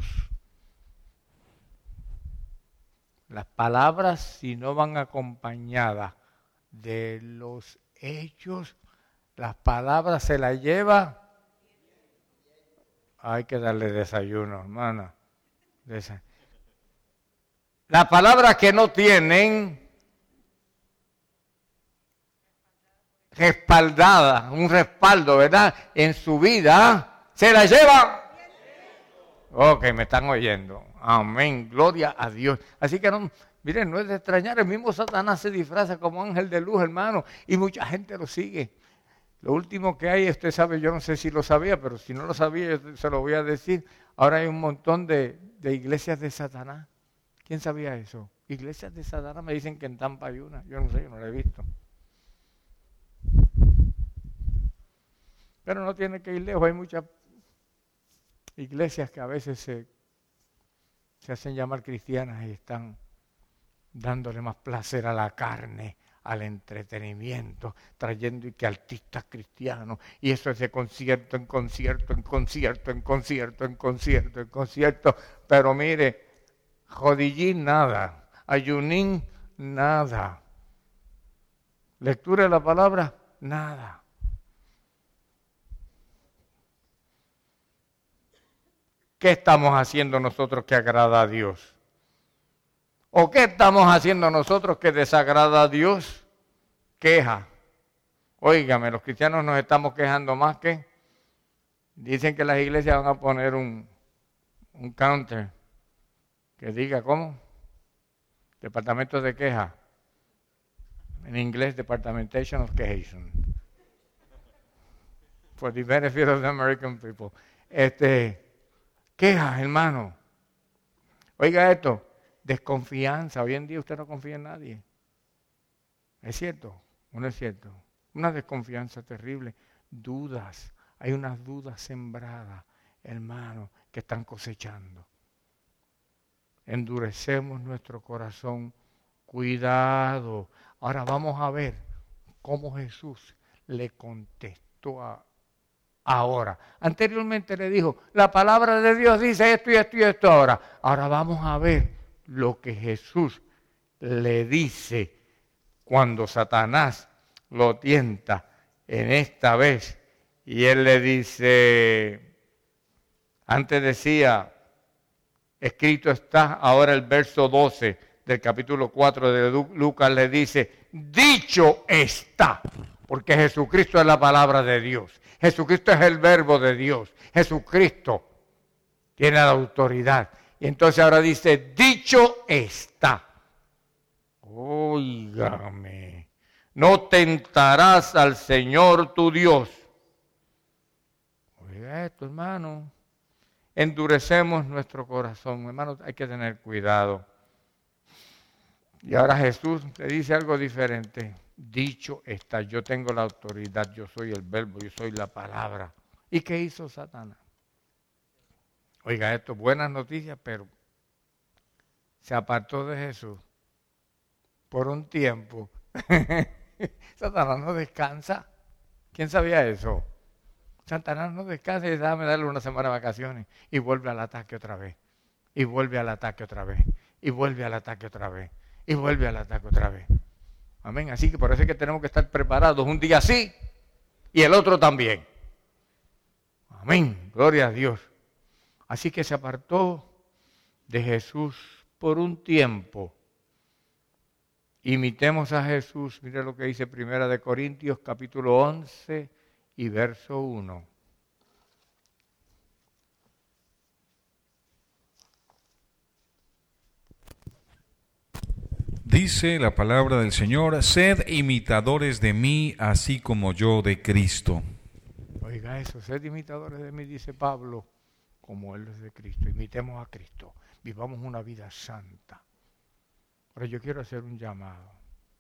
Las palabras, si no van acompañadas de los hechos, las palabras se las lleva. Hay que darle desayuno, hermana. Las palabras que no tienen respaldada, un respaldo, ¿verdad? En su vida, se las lleva. Ok, me están oyendo. Amén, gloria a Dios. Así que no, miren, no es de extrañar, el mismo Satanás se disfraza como ángel de luz, hermano, y mucha gente lo sigue. Lo último que hay, usted sabe, yo no sé si lo sabía, pero si no lo sabía, yo se lo voy a decir. Ahora hay un montón de iglesias de Satanás. ¿Quién sabía eso? Iglesias de Satanás, me dicen que en Tampa hay una. Yo no sé, yo no la he visto. Pero no tiene que ir lejos, hay muchas iglesias que a veces se hacen llamar cristianas y están dándole más placer a la carne, al entretenimiento, trayendo y que artistas cristianos, y eso es de concierto en concierto, en concierto, en concierto, en concierto, en concierto, pero mire, jodillín nada, ayunín nada, lectura de la palabra nada. ¿Qué estamos haciendo nosotros que agrada a Dios? ¿O qué estamos haciendo nosotros que desagrada a Dios? Queja. Óigame, los cristianos nos estamos quejando más que... Dicen que las iglesias van a poner un counter que diga, ¿cómo? Departamento de queja. En inglés, Departamentation of Quejation. For the benefit of the American people. Quejas, hermano. Oiga esto, desconfianza. Hoy en día usted no confía en nadie. ¿Es cierto o no es cierto? Una desconfianza terrible. Dudas. Hay unas dudas sembradas, hermano, que están cosechando. Endurecemos nuestro corazón. Cuidado. Ahora vamos a ver cómo Jesús le contestó ahora. Anteriormente le dijo, la palabra de Dios dice esto y esto y esto ahora. Ahora vamos a ver lo que Jesús le dice cuando Satanás lo tienta en esta vez. Y él le dice, antes decía, escrito está, ahora el verso 12 del capítulo 4 de Lucas le dice, dicho está, porque Jesucristo es la palabra de Dios. Jesucristo es el verbo de Dios. Jesucristo tiene la autoridad. Y entonces ahora dice, dicho está. Óigame, no tentarás al Señor tu Dios. Oiga esto, hermano. Endurecemos nuestro corazón. Hermano, hay que tener cuidado. Y ahora Jesús le dice algo diferente. Dicho está, yo tengo la autoridad, yo soy el verbo, yo soy la palabra. ¿Y qué hizo Satanás? Oiga, esto es buenas noticias, pero se apartó de Jesús por un tiempo. Satanás no descansa. ¿Quién sabía eso? Satanás no descansa y dice, déjame darle una semana de vacaciones. Y vuelve al ataque otra vez. Y vuelve al ataque otra vez. Y vuelve al ataque otra vez. Y vuelve al ataque otra vez. Amén. Así que por eso es que tenemos que estar preparados un día sí y el otro también. Amén. Gloria a Dios. Así que se apartó de Jesús por un tiempo. Imitemos a Jesús. Mire lo que dice 1 Corintios capítulo 11 y verso 1. Dice la palabra del Señor: sed imitadores de mí, así como yo de Cristo. Oiga eso, sed imitadores de mí, dice Pablo, como Él es de Cristo. Imitemos a Cristo, vivamos una vida santa. Ahora yo quiero hacer un llamado.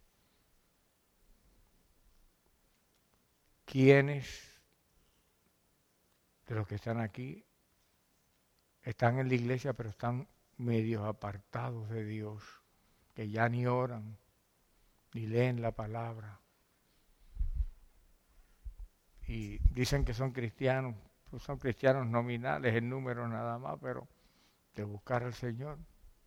¿Quiénes de los que están aquí están en la iglesia pero están medios apartados de Dios, que ya ni oran, ni leen la palabra? Y dicen que son cristianos, pues son cristianos nominales, en número nada más, pero de buscar al Señor.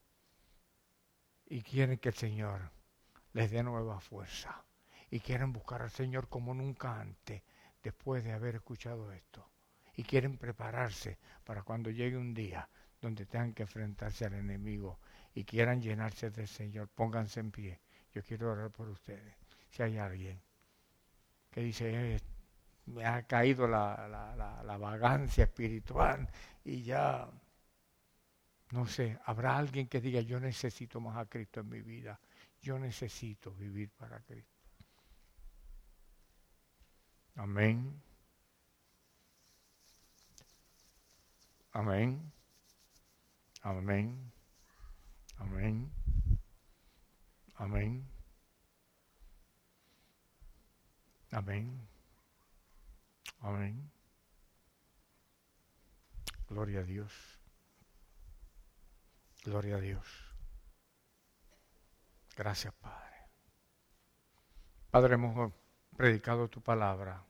Y quieren que el Señor les dé nueva fuerza. Y quieren buscar al Señor como nunca antes, después de haber escuchado esto. Y quieren prepararse para cuando llegue un día donde tengan que enfrentarse al enemigo y quieran llenarse del Señor. Pónganse en pie. Yo quiero orar por ustedes. Si hay alguien que dice, me ha caído la vagancia espiritual y ya, no sé, habrá alguien que diga, yo necesito más a Cristo en mi vida. Yo necesito vivir para Cristo. Amén. Amén. Amén. Amén. Amén. Amén. Amén. Gloria a Dios. Gloria a Dios. Gracias, Padre. Padre, hemos predicado tu palabra.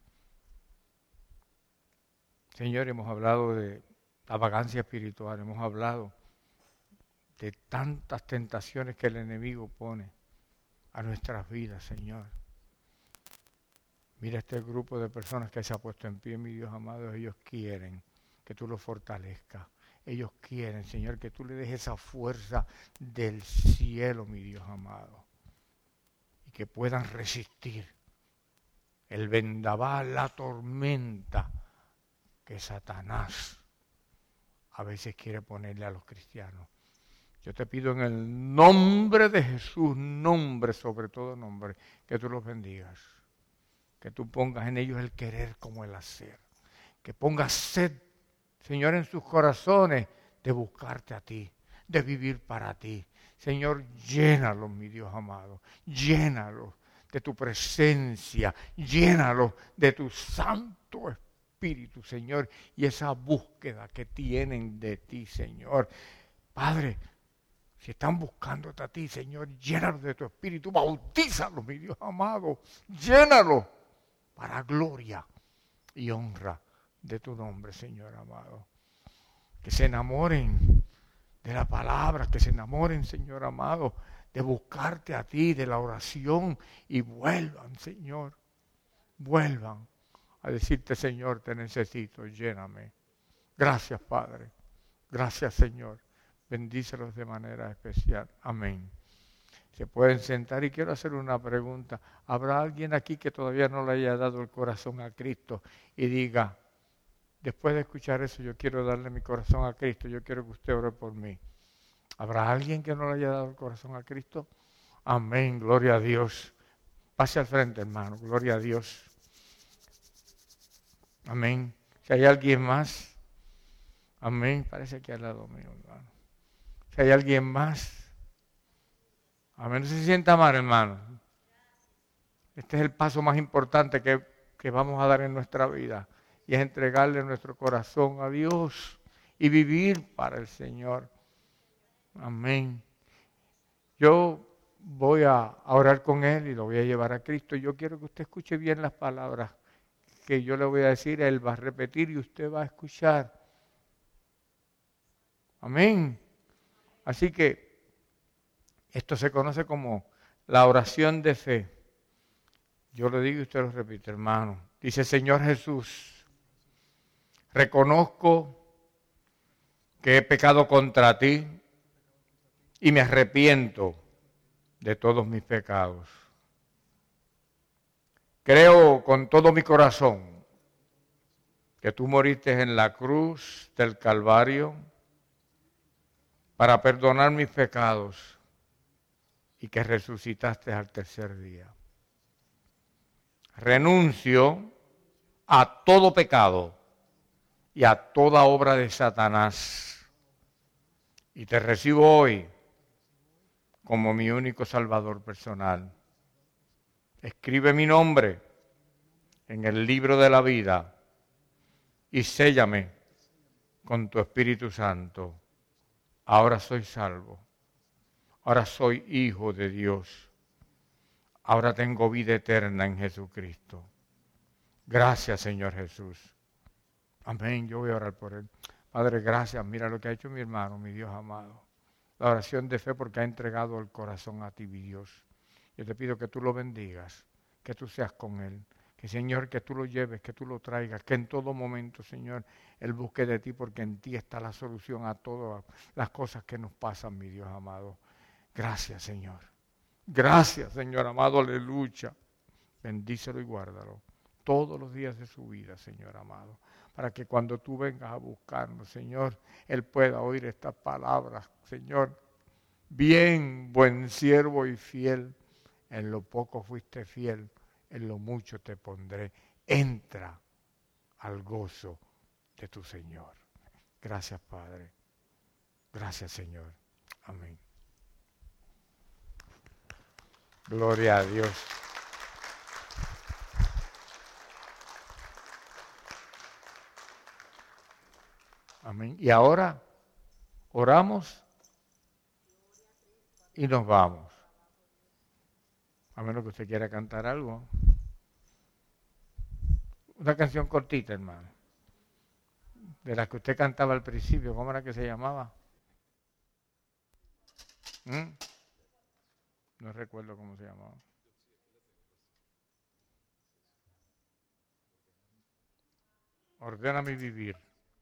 Señor, hemos hablado de la vagancia espiritual, hemos hablado de tantas tentaciones que el enemigo pone a nuestras vidas, Señor. Mira este grupo de personas que se ha puesto en pie, mi Dios amado. Ellos quieren que tú los fortalezcas. Ellos quieren, Señor, que tú le des esa fuerza del cielo, mi Dios amado. Y que puedan resistir el vendaval, la tormenta que Satanás a veces quiere ponerle a los cristianos. Yo te pido en el nombre de Jesús, nombre sobre todo nombre, que tú los bendigas. Que tú pongas en ellos el querer como el hacer. Que pongas sed, Señor, en sus corazones de buscarte a ti, de vivir para ti. Señor, llénalos, mi Dios amado. Llénalos de tu presencia. Llénalos de tu Santo Espíritu, Señor. Y esa búsqueda que tienen de ti, Señor. Padre, si están buscándote a ti, Señor, llénalos de tu Espíritu. Bautízalos, mi Dios amado. Llénalos para gloria y honra de tu nombre, Señor amado. Que se enamoren de la palabra, que se enamoren, Señor amado, de buscarte a ti, de la oración, y vuelvan, Señor, vuelvan a decirte, Señor, te necesito, lléname. Gracias, Padre. Gracias, Señor. Bendícelos de manera especial. Amén. Se pueden sentar y quiero hacer una pregunta. ¿Habrá alguien aquí que todavía no le haya dado el corazón a Cristo y diga, después de escuchar eso, yo quiero darle mi corazón a Cristo, yo quiero que usted ore por mí? ¿Habrá alguien que no le haya dado el corazón a Cristo? Amén, gloria a Dios. Pase al frente, hermano, gloria a Dios. Amén. Si hay alguien más, amén, parece que al lado mío, hermano. Si hay alguien más, amén, no se sienta mal, hermano. Este es el paso más importante que vamos a dar en nuestra vida. Y es entregarle nuestro corazón a Dios y vivir para el Señor. Amén. Yo voy a orar con Él y lo voy a llevar a Cristo. Yo quiero que usted escuche bien las palabras que yo le voy a decir. Él va a repetir y usted va a escuchar. Amén. Así que esto se conoce como la oración de fe. Yo lo digo y usted lo repite, hermano. Dice, Señor Jesús, reconozco que he pecado contra ti y me arrepiento de todos mis pecados. Creo con todo mi corazón que tú moriste en la cruz del Calvario para perdonar mis pecados y que resucitaste al tercer día. Renuncio a todo pecado y a toda obra de Satanás y te recibo hoy como mi único Salvador personal. Escribe mi nombre en el libro de la vida y séllame con tu Espíritu Santo. Ahora soy salvo. Ahora soy hijo de Dios. Ahora tengo vida eterna en Jesucristo. Gracias, Señor Jesús. Amén. Yo voy a orar por él. Padre, gracias. Mira lo que ha hecho mi hermano, mi Dios amado. La oración de fe porque ha entregado el corazón a ti, mi Dios. Yo te pido que tú lo bendigas, que tú seas con él. Que, Señor, que tú lo lleves, que tú lo traigas, que en todo momento, Señor, él busque de ti porque en ti está la solución a todas las cosas que nos pasan, mi Dios amado. Gracias, Señor. Gracias, Señor amado, aleluya. Bendícelo y guárdalo todos los días de su vida, Señor amado, para que cuando tú vengas a buscarnos, Señor, él pueda oír estas palabras, Señor. Bien, buen siervo y fiel, en lo poco fuiste fiel, en lo mucho te pondré. Entra al gozo de tu Señor. Gracias, Padre. Gracias, Señor. Amén. Gloria a Dios. Amén. Y ahora oramos y nos vamos. A menos que usted quiera cantar algo. Una canción cortita, hermano. De la que usted cantaba al principio. ¿Cómo era que se llamaba? No recuerdo cómo se llamaba. Ordena mi vivir.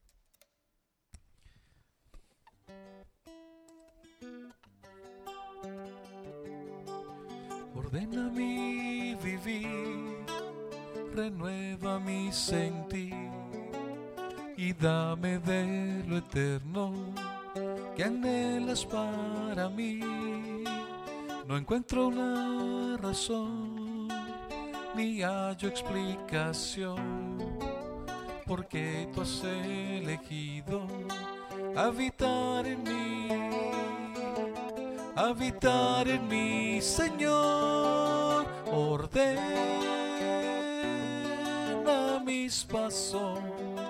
Ordena mi vivir, renueva mi sentir y dame de lo eterno que anhelas para mí. No encuentro una razón ni hallo explicación porque tú has elegido habitar en mí, Señor. Ordena mis pasos,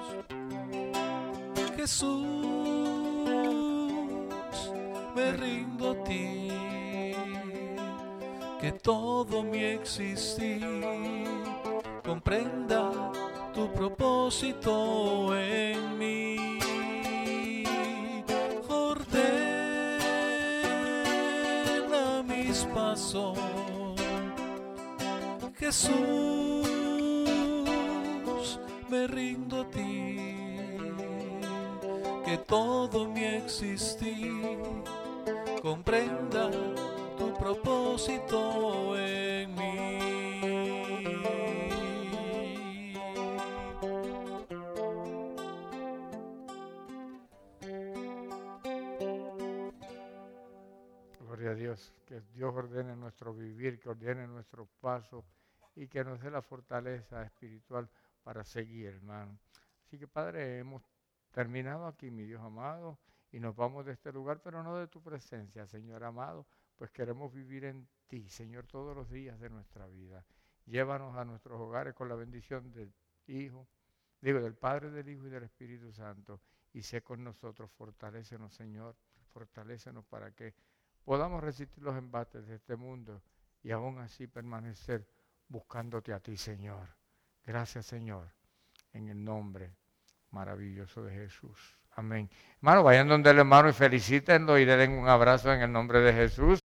Jesús, me rindo a ti, que todo mi existir comprenda tu propósito en mí. Pasos, Jesús, me rindo a ti, que todo mi existir comprenda tu propósito en mí. Gloria a Dios, que Dios ordene nuestro vivir, que ordene nuestros pasos y que nos dé la fortaleza espiritual para seguir, hermano. Así que, Padre, hemos terminado aquí, mi Dios amado, y nos vamos de este lugar, pero no de tu presencia, Señor amado, pues queremos vivir en ti, Señor, todos los días de nuestra vida. Llévanos a nuestros hogares con la bendición del del Padre, del Hijo y del Espíritu Santo, y sé con nosotros, fortalécenos, Señor, fortalécenos para que podamos resistir los embates de este mundo y aún así permanecer buscándote a ti, Señor. Gracias, Señor, en el nombre maravilloso de Jesús. Amén. Hermano, vayan donde el hermano y felicítenlo y denle un abrazo en el nombre de Jesús.